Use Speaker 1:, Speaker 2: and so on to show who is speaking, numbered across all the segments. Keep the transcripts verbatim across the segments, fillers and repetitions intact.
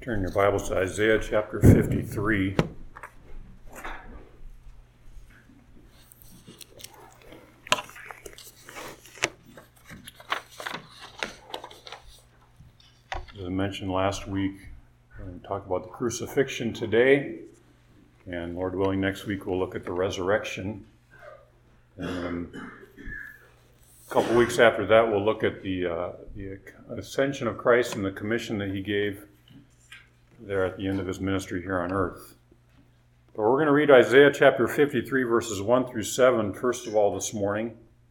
Speaker 1: Turn your Bibles to Isaiah chapter fifty-three. As I mentioned last week, we're going to talk about the crucifixion today, and Lord willing, next week we'll look at the resurrection. And a couple weeks after that, we'll look at the, uh, the ascension of Christ and the commission that he gave there at the end of his ministry here on earth. But we're going to read Isaiah chapter fifty-three, verses one through seven, first of all this morning.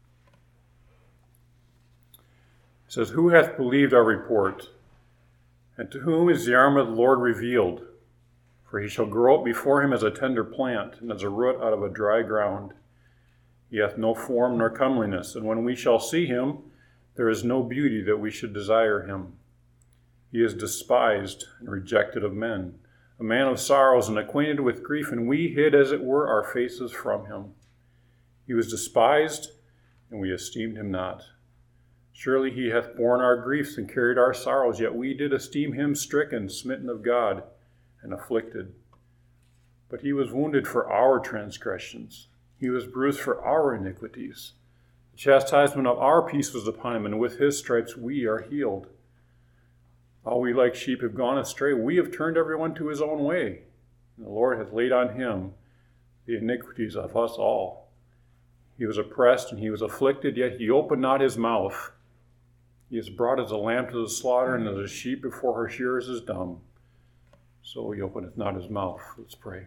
Speaker 1: It says, "Who hath believed our report? And to whom is the arm of the Lord revealed? For he shall grow up before him as a tender plant, and as a root out of a dry ground. He hath no form nor comeliness, and when we shall see him, there is no beauty that we should desire him. He is despised and rejected of men, a man of sorrows and acquainted with grief, and we hid, as it were, our faces from him. He was despised, and we esteemed him not. Surely he hath borne our griefs and carried our sorrows, yet we did esteem him stricken, smitten of God, and afflicted. But he was wounded for our transgressions. He was bruised for our iniquities. The chastisement of our peace was upon him, and with his stripes we are healed. All we like sheep have gone astray. We have turned everyone to his own way. And the Lord hath laid on him the iniquities of us all. He was oppressed and he was afflicted, yet he opened not his mouth. He is brought as a lamb to the slaughter, and as a sheep before her shearers is dumb. So he openeth not his mouth." Let's pray.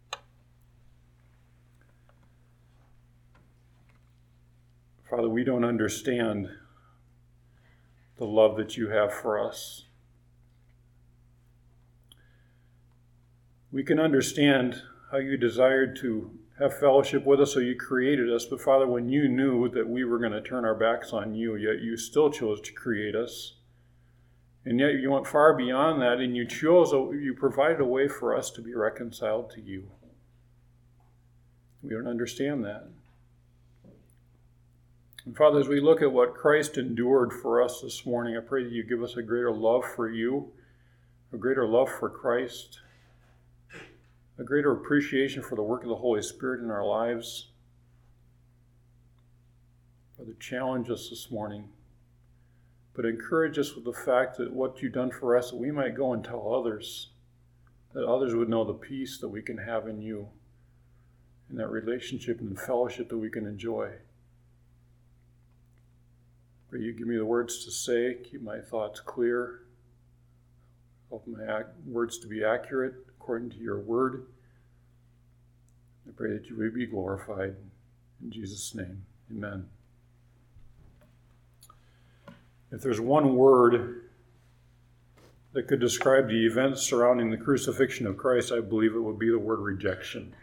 Speaker 1: Father, we don't understand the love that you have for us. We can understand how you desired to have fellowship with us, so you created us. But Father, when you knew that we were going to turn our backs on you, yet you still chose to create us. And yet you went far beyond that, and you chose, you provided a way for us to be reconciled to you. We don't understand that. And Father, as we look at what Christ endured for us this morning, I pray that you give us a greater love for you, a greater love for Christ, a greater appreciation for the work of the Holy Spirit in our lives. Father, challenge us this morning, but encourage us with the fact that what you've done for us, that we might go and tell others, that others would know the peace that we can have in you, and that relationship and fellowship that we can enjoy. Pray you give me the words to say, keep my thoughts clear, help my ac- words to be accurate according to your word. I pray that you may be glorified. In Jesus' name, amen. If there's one word that could describe the events surrounding the crucifixion of Christ, I believe it would be the word rejection.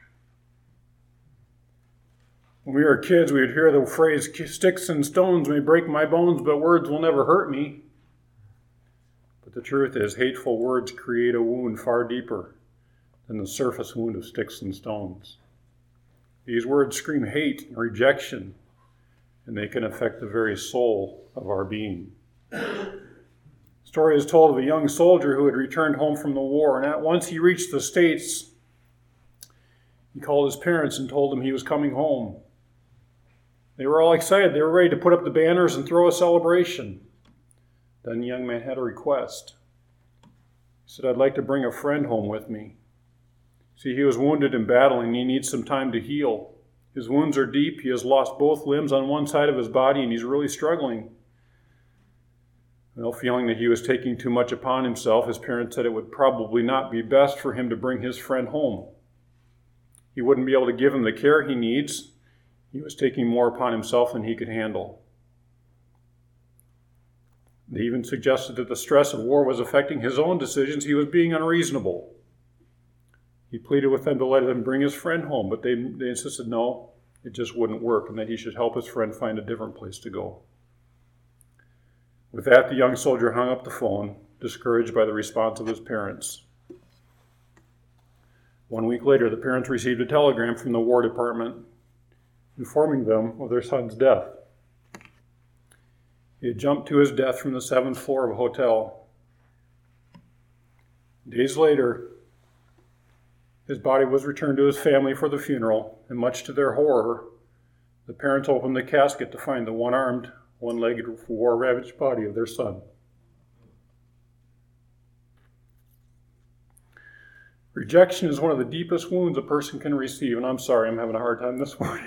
Speaker 1: When we were kids, we would hear the phrase, "Sticks and stones may break my bones, but words will never hurt me." But the truth is, hateful words create a wound far deeper than the surface wound of sticks and stones. These words scream hate and rejection, and they can affect the very soul of our being. The story is told of a young soldier who had returned home from the war, and at once he reached the States. He called his parents and told them he was coming home. They were all excited. They were ready to put up the banners and throw a celebration. Then the young man had a request. He said, "I'd like to bring a friend home with me." See, he was wounded in battle and he needs some time to heal. His wounds are deep. He has lost both limbs on one side of his body and he's really struggling. Well, feeling that he was taking too much upon himself, his parents said it would probably not be best for him to bring his friend home. He wouldn't be able to give him the care he needs. He was taking more upon himself than he could handle. They even suggested that the stress of war was affecting his own decisions. He was being unreasonable. He pleaded with them to let him bring his friend home, but they, they insisted no, it just wouldn't work, and that he should help his friend find a different place to go. With that, the young soldier hung up the phone, discouraged by the response of his parents. One week later, the parents received a telegram from the War Department informing them of their son's death. He had jumped to his death from the seventh floor of a hotel. Days later, his body was returned to his family for the funeral, and much to their horror, the parents opened the casket to find the one-armed, one-legged, war-ravaged body of their son. Rejection is one of the deepest wounds a person can receive, and I'm sorry, I'm having a hard time this morning.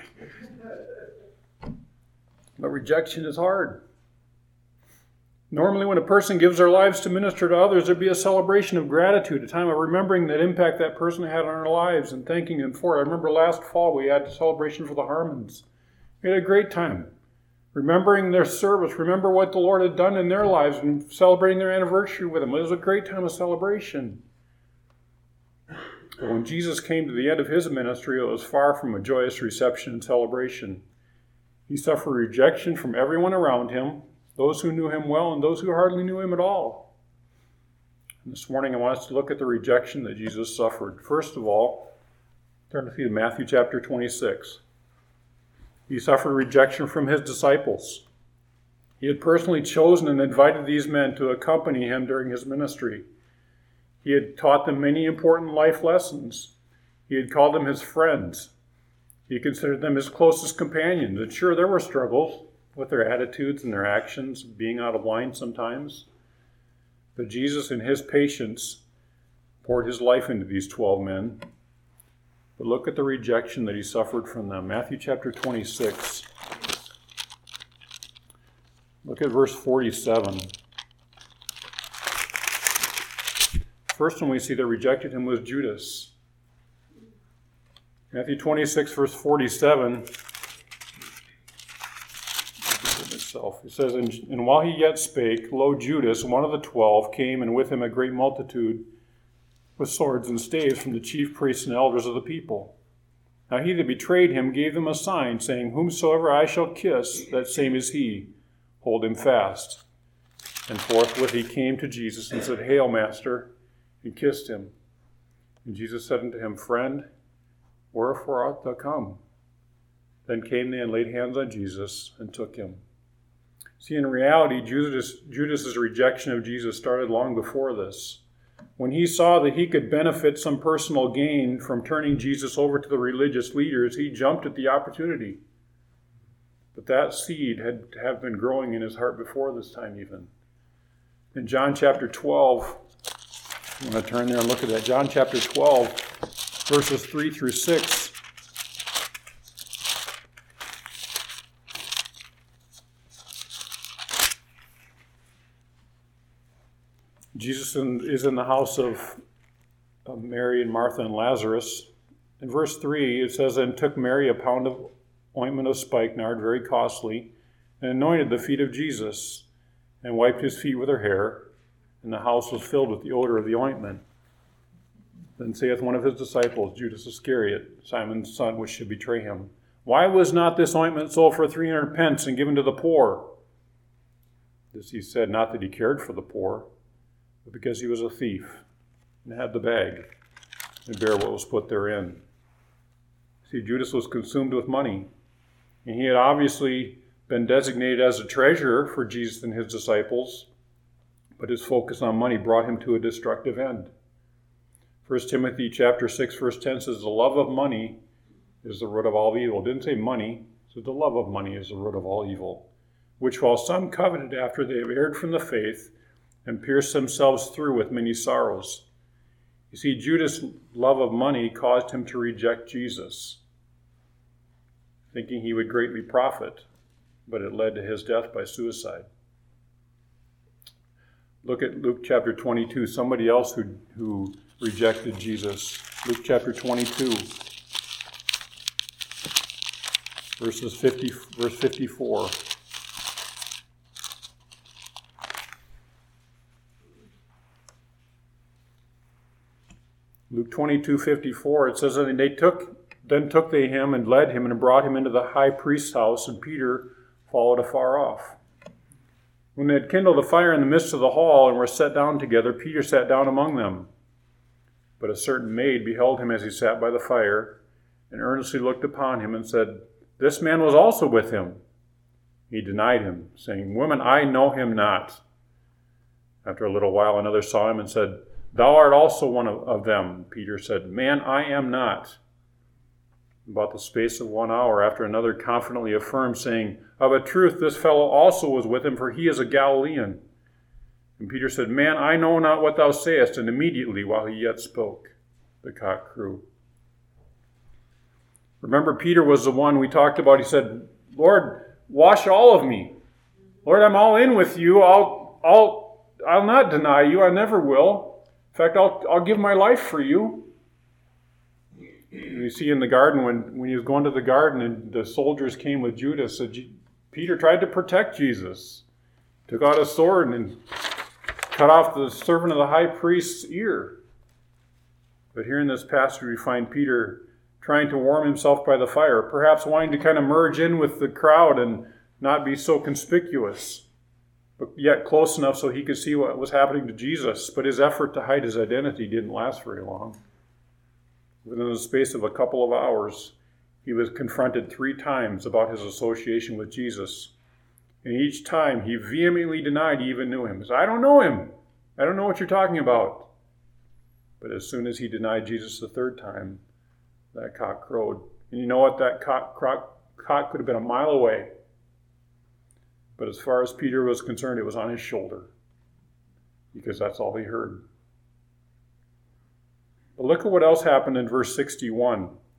Speaker 1: But rejection is hard. Normally when a person gives their lives to minister to others, there'd be a celebration of gratitude, a time of remembering that impact that person had on our lives and thanking them for it. I remember last fall we had a celebration for the Harmons. We had a great time remembering their service, remember what the Lord had done in their lives and celebrating their anniversary with them. It was a great time of celebration. But when Jesus came to the end of his ministry, it was far from a joyous reception and celebration. He suffered rejection from everyone around him, those who knew him well and those who hardly knew him at all. And this morning I want us to look at the rejection that Jesus suffered. First of all, turn to Matthew chapter twenty-six. He suffered rejection from his disciples. He had personally chosen and invited these men to accompany him during his ministry. He had taught them many important life lessons. He had called them his friends. He considered them his closest companions. And sure, there were struggles with their attitudes and their actions, being out of line sometimes. But Jesus, in his patience, poured his life into these twelve men. But look at the rejection that he suffered from them. Matthew chapter twenty-six. Look at verse forty-seven. First one we see that rejected him was Judas. Matthew twenty-six, verse forty-seven. It says, and, and while he yet spake, lo, Judas, one of the twelve, came, and with him a great multitude with swords and staves from the chief priests and elders of the people. Now he that betrayed him gave them a sign, saying, whomsoever I shall kiss, that same is he. Hold him fast. And forthwith he came to Jesus and said, Hail, Master, and kissed him. And Jesus said unto him, Friend, wherefore art thou come? Then came they and laid hands on Jesus and took him. See, in reality, Judas, Judas's rejection of Jesus started long before this. When he saw that he could benefit some personal gain from turning Jesus over to the religious leaders, he jumped at the opportunity. But that seed had to have been growing in his heart before this time even. In John chapter twelve, I'm going to turn there and look at that. John chapter twelve, verses three through six. Jesus is in the house of Mary and Martha and Lazarus. In verse three, it says, And took Mary a pound of ointment of spikenard, very costly, and anointed the feet of Jesus, and wiped his feet with her hair, and the house was filled with the odor of the ointment. Then saith one of his disciples, Judas Iscariot, Simon's son, which should betray him, Why was not this ointment sold for three hundred pence and given to the poor? This he said, not that he cared for the poor, but because he was a thief, and had the bag, and bare what was put therein. See, Judas was consumed with money, and he had obviously been designated as a treasurer for Jesus and his disciples, but his focus on money brought him to a destructive end. First Timothy chapter six, verse ten says, The love of money is the root of all evil. It didn't say money, it said the love of money is the root of all evil, which while some coveted after they have erred from the faith, and pierced themselves through with many sorrows. You see, Judas' love of money caused him to reject Jesus, thinking he would greatly profit, but it led to his death by suicide. Look at Luke chapter twenty-two, somebody else who, who rejected Jesus. Luke chapter twenty-two, verses fifty, verse fifty-four. Luke twenty-two fifty-four, it says, And they took, then took they him and led him and brought him into the high priest's house, and Peter followed afar off. When they had kindled a fire in the midst of the hall and were set down together, Peter sat down among them. But a certain maid beheld him as he sat by the fire, and earnestly looked upon him and said, This man was also with him. He denied him, saying, Woman, I know him not. After a little while another saw him and said, Thou art also one of, of them, Peter said. Man, I am not. About the space of one hour after another confidently affirmed, saying, Of a truth this fellow also was with him, for he is a Galilean. And Peter said, Man, I know not what thou sayest. And immediately, while he yet spoke, the cock crew. Remember, Peter was the one we talked about. He said, Lord, wash all of me. Lord, I'm all in with you. I'll, I'll, I'll not deny you. I never will. In fact, I'll, I'll give my life for you. You see in the garden, when, when he was going to the garden and the soldiers came with Judas, so G- Peter tried to protect Jesus. Took out a sword and cut off the servant of the high priest's ear. But here in this passage we find Peter trying to warm himself by the fire, perhaps wanting to kind of merge in with the crowd and not be so conspicuous, but yet close enough so he could see what was happening to Jesus. But his effort to hide his identity didn't last very long. Within the space of a couple of hours, he was confronted three times about his association with Jesus. And each time he vehemently denied he even knew him. He said, I don't know him. I don't know what you're talking about. But as soon as he denied Jesus the third time, that cock crowed. And you know what? That cock, cock, cock could have been a mile away. But as far as Peter was concerned, it was on his shoulder. Because that's all he heard. But look at what else happened in verse sixty-one.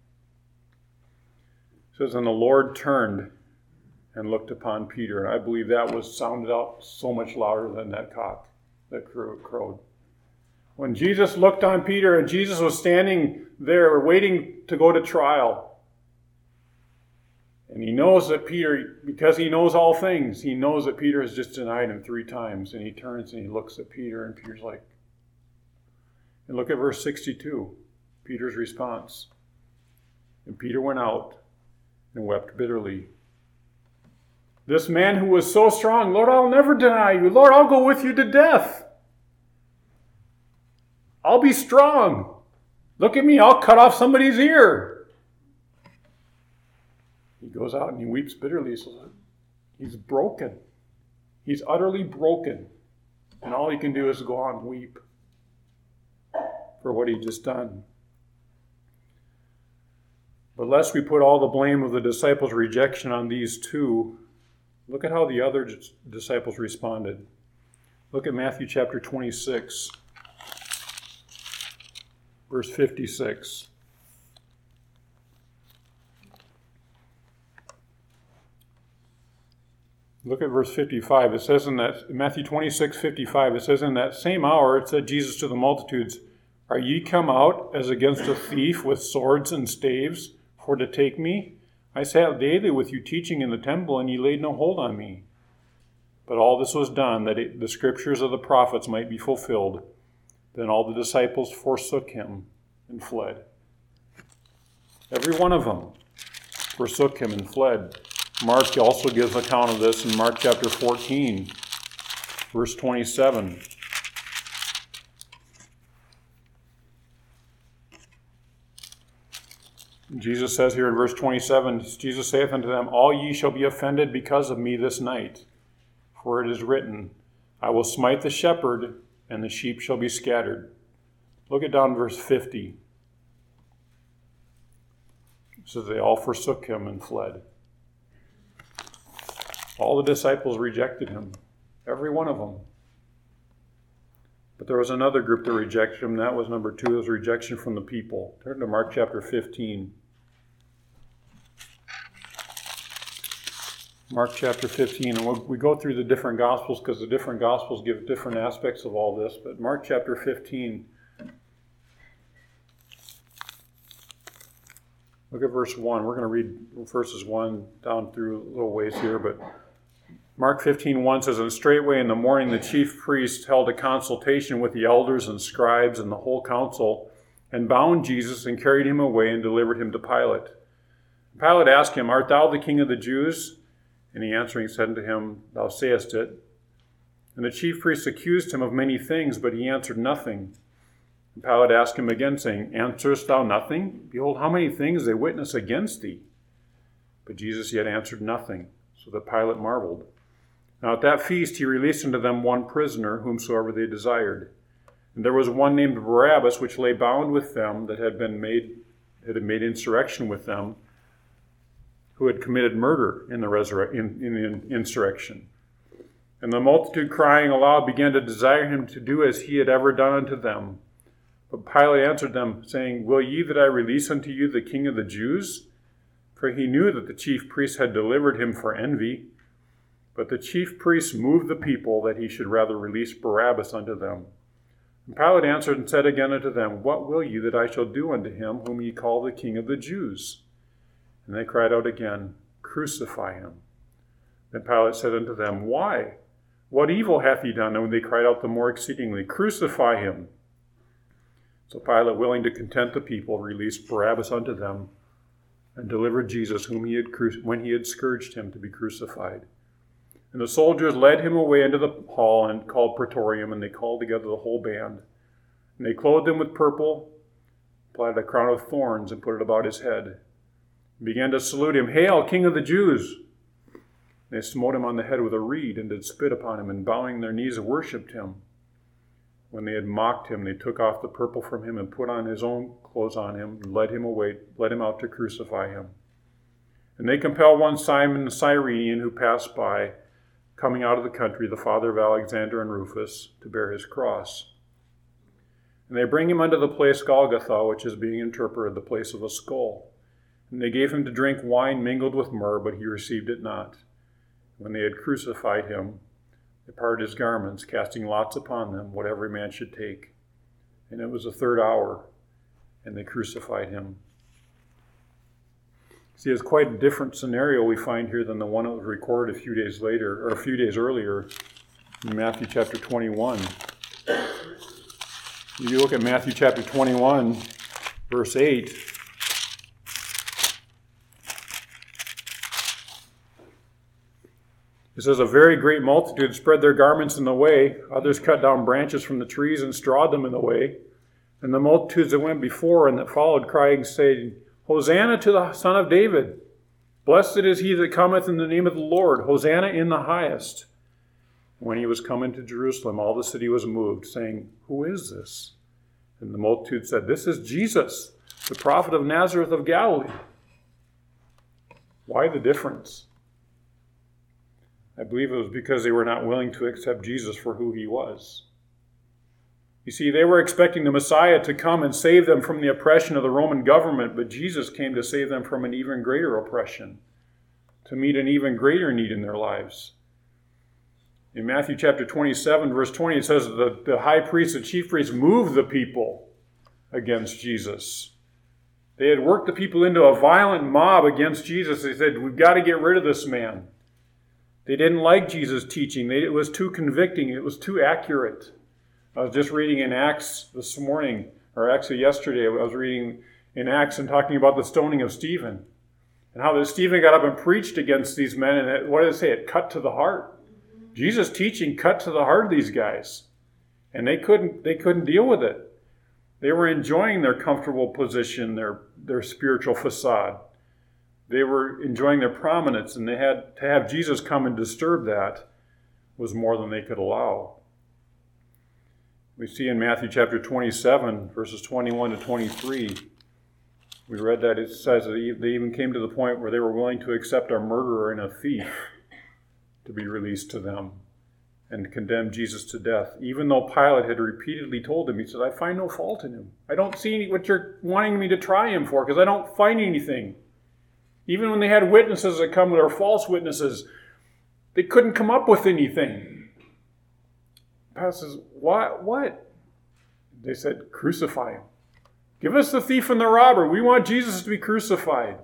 Speaker 1: It says, And the Lord turned and looked upon Peter. And I believe that was sounded out so much louder than that cock that crowed. When Jesus looked on Peter and Jesus was standing there waiting to go to trial. And he knows that Peter, because he knows all things, he knows that Peter has just denied him three times. And he turns and he looks at Peter, and Peter's like, and look at verse sixty-two, Peter's response. And Peter went out and wept bitterly. This man who was so strong, Lord, I'll never deny you. Lord, I'll go with you to death. I'll be strong. Look at me, I'll cut off somebody's ear. He goes out and he weeps bitterly. So he's broken. He's utterly broken. And all he can do is go on and weep for what he'd just done. But lest we put all the blame of the disciples' rejection on these two, look at how the other disciples responded. Look at Matthew chapter twenty-six, verse fifty-six. Look at verse fifty-five. It says in that, Matthew twenty-six, fifty-five, it says, In that same hour, it said Jesus to the multitudes, Are ye come out as against a thief with swords and staves for to take me? I sat daily with you teaching in the temple, and ye laid no hold on me. But all this was done, that it, the scriptures of the prophets might be fulfilled. Then all the disciples forsook him and fled. Every one of them forsook him and fled. Mark also gives account of this in Mark chapter fourteen, verse twenty-seven. Jesus says here in verse twenty-seven, Jesus saith unto them, All ye shall be offended because of me this night. For it is written, I will smite the shepherd, and the sheep shall be scattered. Look at down verse fifty. It says they all forsook him and fled. All the disciples rejected him. Every one of them. But there was another group that rejected him. That was number two. It was rejection from the people. Turn to Mark chapter fifteen. Mark chapter fifteen. And we'll, we go through the different Gospels because the different Gospels give different aspects of all this. But Mark chapter fifteen. Look at verse one. We're going to read verses one down through a little ways here. But Mark fifteen one says, And straightway in the morning the chief priests held a consultation with the elders and scribes and the whole council, and bound Jesus and carried him away and delivered him to Pilate. Pilate asked him, Art thou the king of the Jews? And he answering said unto him, Thou sayest it. And the chief priests accused him of many things, but he answered nothing. And Pilate asked him again, saying, Answerest thou nothing? Behold, how many things they witness against thee. But Jesus yet answered nothing, so that Pilate marveled. Now at that feast he released unto them one prisoner, whomsoever they desired. And there was one named Barabbas, which lay bound with them, that had been made, had made insurrection with them, who had committed murder in the, resurre- in, in the insurrection. And the multitude, crying aloud, began to desire him to do as he had ever done unto them. But Pilate answered them, saying, Will ye that I release unto you the King of the Jews? For he knew that the chief priests had delivered him for envy. But the chief priests moved the people that he should rather release Barabbas unto them. And Pilate answered and said again unto them, What will ye that I shall do unto him whom ye call the King of the Jews? And they cried out again, Crucify him. Then Pilate said unto them, Why? What evil hath he done? And they cried out the more exceedingly, Crucify him. So Pilate, willing to content the people, released Barabbas unto them, and delivered Jesus, whom he had cru- when he had scourged him, to be crucified. And the soldiers led him away into the hall and called Praetorium, and they called together the whole band. And they clothed him with purple, applied a crown of thorns, and put it about his head, and began to salute him, Hail, King of the Jews! And they smote him on the head with a reed, and did spit upon him, and bowing their knees worshipped him. When they had mocked him, they took off the purple from him, and put on his own clothes on him, and led him away, led him out to crucify him. And they compelled one Simon the Cyrenian, who passed by, coming out of the country, the father of Alexander and Rufus, to bear his cross. And they bring him unto the place Golgotha, which is being interpreted the place of a skull. And they gave him to drink wine mingled with myrrh, but he received it not. When they had crucified him, they parted his garments, casting lots upon them, what every man should take. And it was the third hour, and they crucified him. See, it's quite a different scenario we find here than the one that was recorded a few days later, or a few days earlier, in Matthew chapter twenty-one. If you look at Matthew chapter twenty-one, verse eight, it says, A very great multitude spread their garments in the way. Others cut down branches from the trees and strawed them in the way. And the multitudes that went before and that followed, crying, saying, Hosanna to the Son of David. Blessed is he that cometh in the name of the Lord. Hosanna in the highest. When he was come into Jerusalem, all the city was moved, saying, Who is this? And the multitude said, This is Jesus, the prophet of Nazareth of Galilee. Why the difference? I believe it was because they were not willing to accept Jesus for who he was. You see, they were expecting the Messiah to come and save them from the oppression of the Roman government, but Jesus came to save them from an even greater oppression, to meet an even greater need in their lives. In Matthew chapter twenty-seven, verse twenty, it says that the high priests, the chief priests, moved the people against Jesus. They had worked the people into a violent mob against Jesus. They said, We've got to get rid of this man. They didn't like Jesus' teaching. They, it was too convicting. It was too accurate. I was just reading in Acts this morning, or actually yesterday, I was reading in Acts and talking about the stoning of Stephen, and how that Stephen got up and preached against these men, and it, what did it say? It cut to the heart. Jesus' teaching cut to the heart of these guys, and they couldn't they couldn't deal with it. They were enjoying their comfortable position, their their spiritual facade. They were enjoying their prominence, and they had to have Jesus come and disturb that was more than they could allow. We see in Matthew chapter twenty-seven, verses twenty-one to twenty-three, we read that it says that they even came to the point where they were willing to accept a murderer and a thief to be released to them and condemn Jesus to death, even though Pilate had repeatedly told him, he said, I find no fault in him. I don't see any, what you're wanting me to try him for, because I don't find anything. Even when they had witnesses that come that are false witnesses, they couldn't come up with anything. Pilate says, what? What? They said, crucify him. Give us the thief and the robber. We want Jesus to be crucified.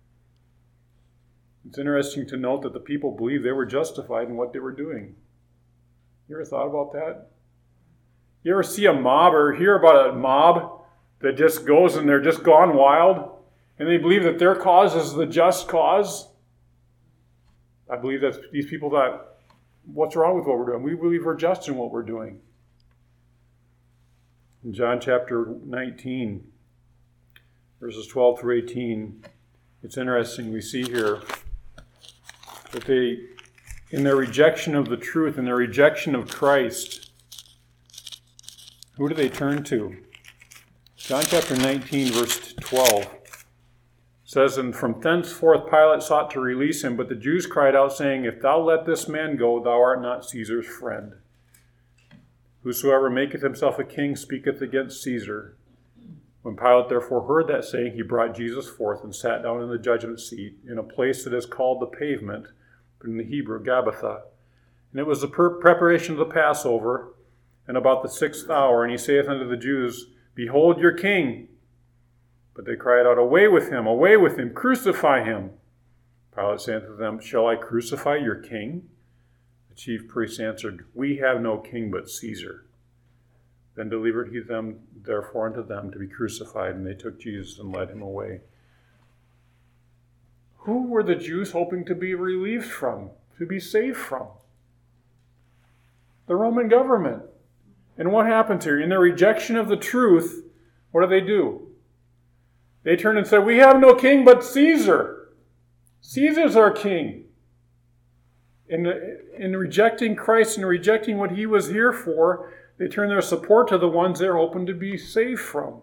Speaker 1: It's interesting to note that the people believed they were justified in what they were doing. You ever thought about that? You ever see a mob or hear about a mob that just goes and they're just gone wild and they believe that their cause is the just cause? I believe that these people thought, what's wrong with what we're doing? We believe we're just in what we're doing. In John chapter nineteen, verses twelve through eighteen, it's interesting. We see here that they, in their rejection of the truth, in their rejection of Christ, Who do they turn to? John chapter nineteen, verse twelve says, "And from thenceforth Pilate sought to release him, but the Jews cried out, saying, If thou let this man go, thou art not Caesar's friend. Whosoever maketh himself a king speaketh against Caesar. When Pilate therefore heard that saying, he brought Jesus forth and sat down in the judgment seat in a place that is called the Pavement, but in the Hebrew, Gabbatha. And it was the per- preparation of the Passover, and about the sixth hour, and he saith unto the Jews, Behold your king. But they cried out, Away with him, away with him, crucify him. Pilate saith unto them, Shall I crucify your king? The chief priests answered, We have no king but Caesar. Then delivered he them therefore unto them to be crucified, and they took Jesus and led him away." Who were the Jews hoping to be relieved from, to be saved from? The Roman government. And what happens here? In their rejection of the truth, what do they do? They turn and say, We have no king but Caesar. Caesar's our king. In, in rejecting Christ and rejecting what he was here for, they turn their support to the ones they're hoping to be saved from.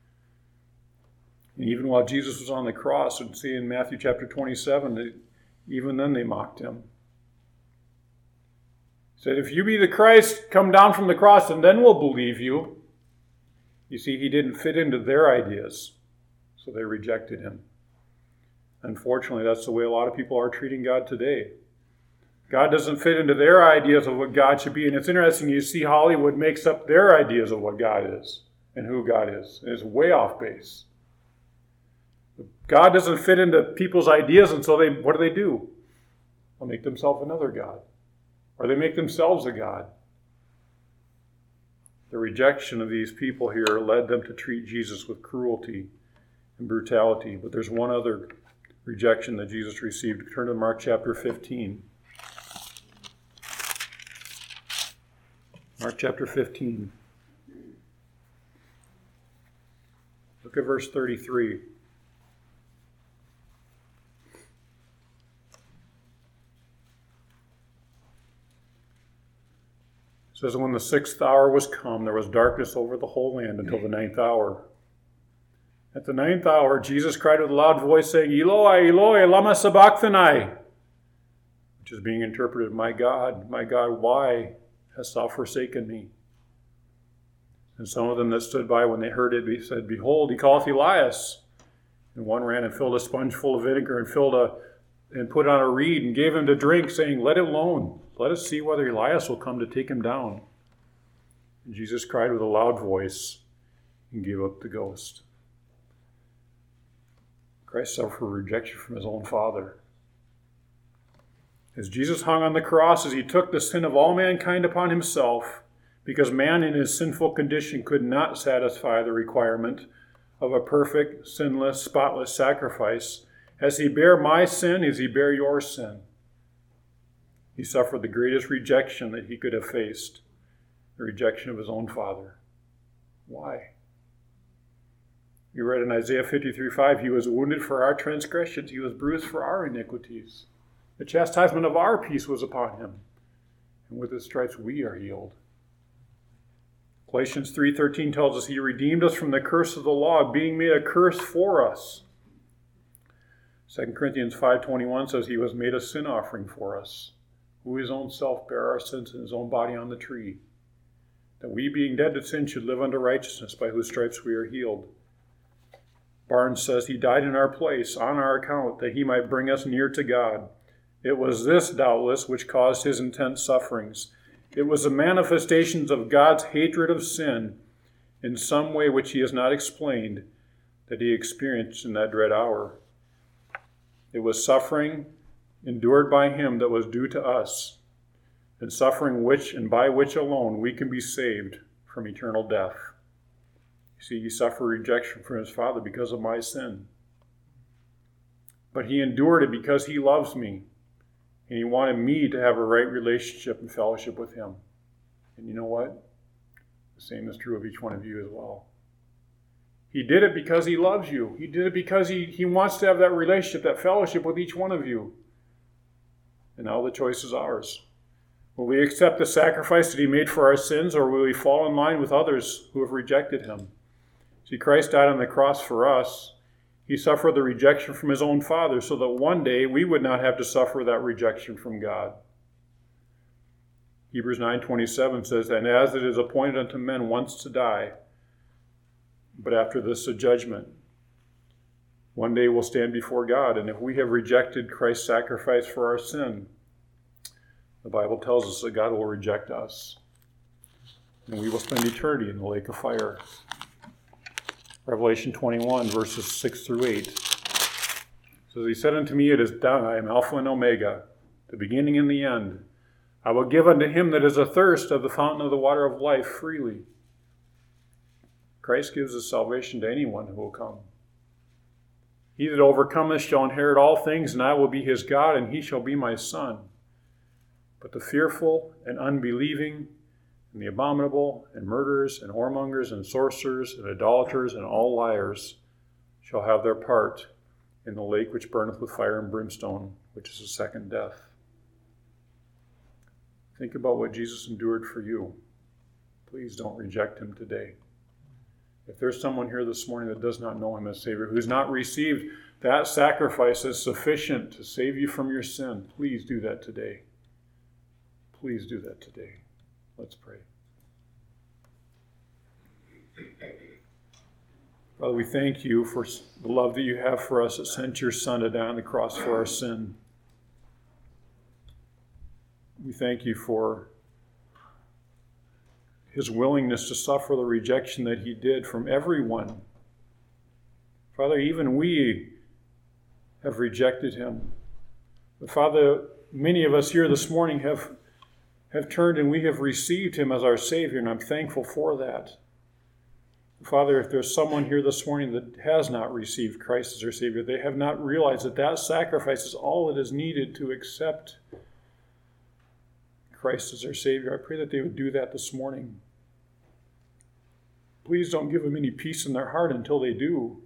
Speaker 1: And even while Jesus was on the cross, and see in Matthew chapter twenty-seven, they, even then they mocked him. He said, If you be the Christ, come down from the cross and then we'll believe you. You see, he didn't fit into their ideas, so they rejected him. Unfortunately, that's the way a lot of people are treating God today. God doesn't fit into their ideas of what God should be. And it's interesting, you see Hollywood makes up their ideas of what God is and who God is. And it's way off base. God doesn't fit into people's ideas, and so they, what do they do? They'll make themselves another God. Or they make themselves a God. The rejection of these people here led them to treat Jesus with cruelty and brutality. But there's one other rejection that Jesus received. Turn to Mark chapter fifteen. Mark chapter fifteen. Look at verse thirty-three. It says, When the sixth hour was come, there was darkness over the whole land until the ninth hour. At the ninth hour, Jesus cried with a loud voice, saying, Eloi, Eloi, lama sabachthani, which is being interpreted, My God, my God, why hast thou forsaken me? And some of them that stood by when they heard it, he said, Behold, he calleth Elias. And one ran and filled a sponge full of vinegar and filled a and put on a reed and gave him to drink, saying, Let it alone. Let us see whether Elias will come to take him down. And Jesus cried with a loud voice and gave up the ghost. Christ suffered rejection from his own Father. As Jesus hung on the cross, as he took the sin of all mankind upon himself, because man in his sinful condition could not satisfy the requirement of a perfect, sinless, spotless sacrifice, as he bare my sin, as he bare your sin, he suffered the greatest rejection that he could have faced, the rejection of his own Father. Why? You read in Isaiah fifty-three five, He was wounded for our transgressions, he was bruised for our iniquities. The chastisement of our peace was upon him, and with his stripes we are healed. Galatians three thirteen tells us He redeemed us from the curse of the law, being made a curse for us. Second Corinthians five twenty-one says He was made a sin offering for us, who his own self bare our sins in his own body on the tree, that we, being dead to sin, should live unto righteousness, by whose stripes we are healed. Barnes says He died in our place, on our account, that He might bring us near to God. It was this, doubtless, which caused His intense sufferings. It was the manifestations of God's hatred of sin, in some way which He has not explained, that He experienced in that dread hour. It was suffering endured by Him that was due to us, and suffering which and by which alone we can be saved from eternal death. You see, He suffered rejection from His Father because of my sin. But He endured it because He loves me, and He wanted me to have a right relationship and fellowship with Him. And you know what? The same is true of each one of you as well. He did it because He loves you. He did it because He, he wants to have that relationship, that fellowship with each one of you. And now the choice is ours. Will we accept the sacrifice that he made for our sins, or will we fall in line with others who have rejected him? See, Christ died on the cross for us. He suffered the rejection from his own Father so that one day we would not have to suffer that rejection from God. Hebrews nine twenty-seven says, "And as it is appointed unto men once to die, but after this a judgment. One day we'll stand before God, and if we have rejected Christ's sacrifice for our sin, the Bible tells us that God will reject us, and we will spend eternity in the lake of fire." Revelation twenty-one, verses six through eight. So he said unto me, "It is done. I am Alpha and Omega, the beginning and the end. I will give unto him that is athirst of the fountain of the water of life freely." Christ gives us salvation to anyone who will come. "He that overcometh shall inherit all things, and I will be his God, and he shall be my son. But the fearful and unbelieving, and the abominable, and murderers, and whoremongers, and sorcerers, and idolaters, and all liars shall have their part in the lake which burneth with fire and brimstone, which is the second death." Think about what Jesus endured for you. Please don't reject him today. If there's someone here this morning that does not know him as Savior, who's not received that sacrifice as sufficient to save you from your sin, please do that today. Please do that today. Let's pray. Father, we thank you for the love that you have for us that sent your Son to die on the cross for our sin. We thank you for his willingness to suffer the rejection that he did from everyone. Father, even we have rejected him. But Father, many of us here this morning have, have turned and we have received him as our Savior, and I'm thankful for that. Father, if there's someone here this morning that has not received Christ as their Savior, they have not realized that that sacrifice is all that is needed to accept Christ as their Savior, I pray that they would do that this morning. Please don't give them any peace in their heart until they do.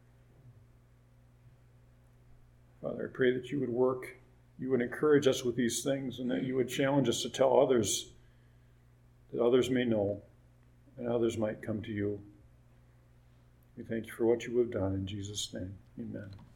Speaker 1: Father, I pray that you would work, you would encourage us with these things, and that you would challenge us to tell others, that others may know, and others might come to you. We thank you for what you have done in Jesus' name. Amen.